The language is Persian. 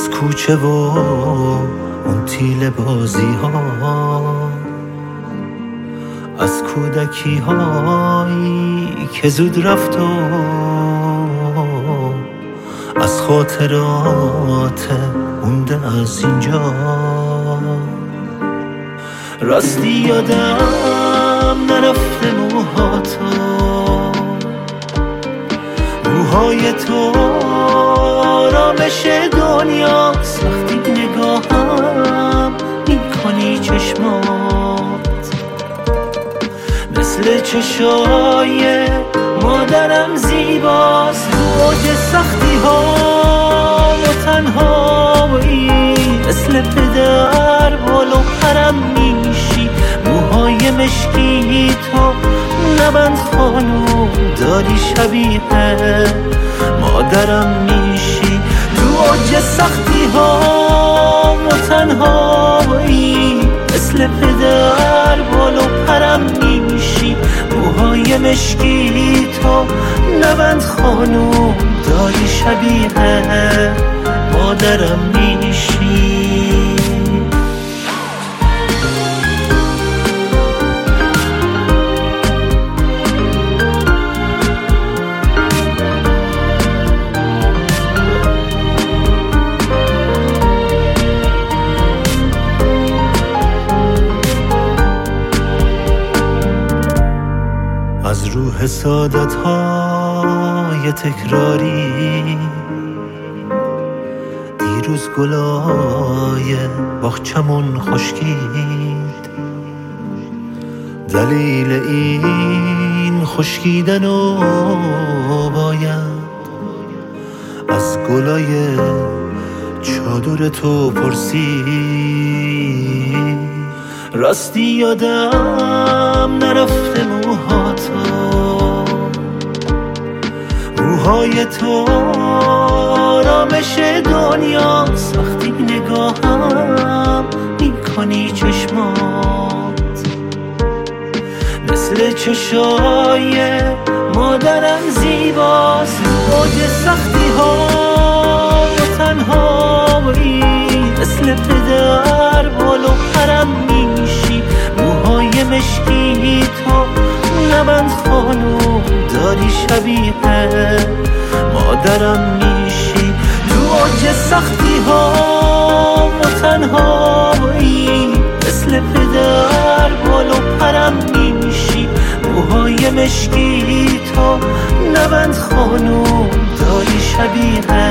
از کوچه و اون تیل بازی ها، از کودکی هایی که زود رفت و از خاطرات مونده از اینجا. راستی یادم نرفته موهای تو آرامش دنیاست. وقتی نگاهم میکنی چشمات مثل چشای مادرم زیباست. تو اوج سختی ها و تنهایی مثل پدر بالو پرم میشی. موهای مشکی تو نبند خانوم داری شبیه مادرم میشی. تو اوج سختی ها و تنهایی مثل پدر بالو پرم میشی. موهای مشکی تو نبند خانوم داری شبیه مادرم میشی. از روح سعادت های تکراری دیروز گلای باغچمون خشکید. دلیل این خشکیدن و باید از گلای چادر تو پرسید. راستی یادم نرفته موهای تو آرامش دنیاست. وقتی نگاهم میکنی چشمات مثل چشای مادرم زیباست. اوج سختی ها و تنهایی مثل پدر بالو پرم میشی. موهای مشکی تو نبند خانوم داری شبیه مادرم میشی. تو اوج سختی ها و تنهایی مثل پدر بالو پرم میشی. موهای مشکی تو نبند خانوم داری شبیه